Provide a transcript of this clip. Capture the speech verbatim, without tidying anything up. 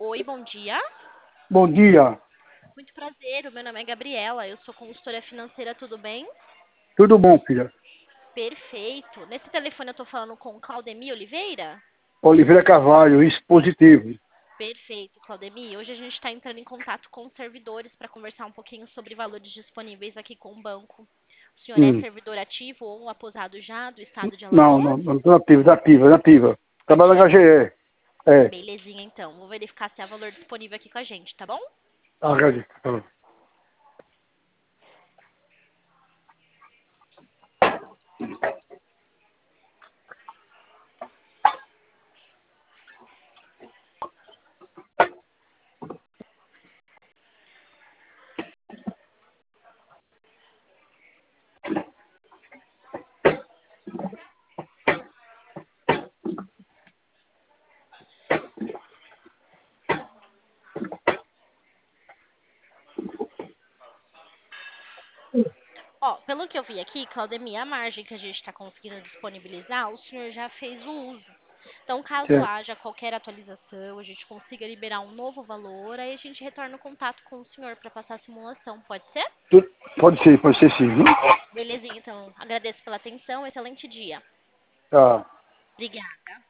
Oi, bom dia. Bom dia, Muito prazer, o meu nome é Gabriela, eu sou consultora financeira, tudo bem? tudo bom, filha? Perfeito. Nesse telefone eu tô falando com Claudemir Oliveira? Oliveira Carvalho, isso positivo. Perfeito, Claudemir. Hoje a gente está entrando em contato com os servidores para conversar um pouquinho sobre valores disponíveis aqui com o banco. O senhor é Hum. servidor ativo ou aposado já do estado de Não, Alagoas? não, não, nativa, nativa, nativa. Trabalho na H G E. É, Belezinha, então. Vou verificar se há valor disponível aqui com a gente, tá bom? H G E. Ó, pelo que eu vi aqui, Claudemir, a margem que a gente está conseguindo disponibilizar, o senhor já fez o uso. Então, caso Certo. haja qualquer atualização, a gente consiga liberar um novo valor, aí a gente retorna o contato com o senhor para passar a simulação. Pode ser? Tu- Pode ser, pode ser sim, viu? Belezinha, então. Agradeço pela atenção. Excelente dia. Tá. Obrigada.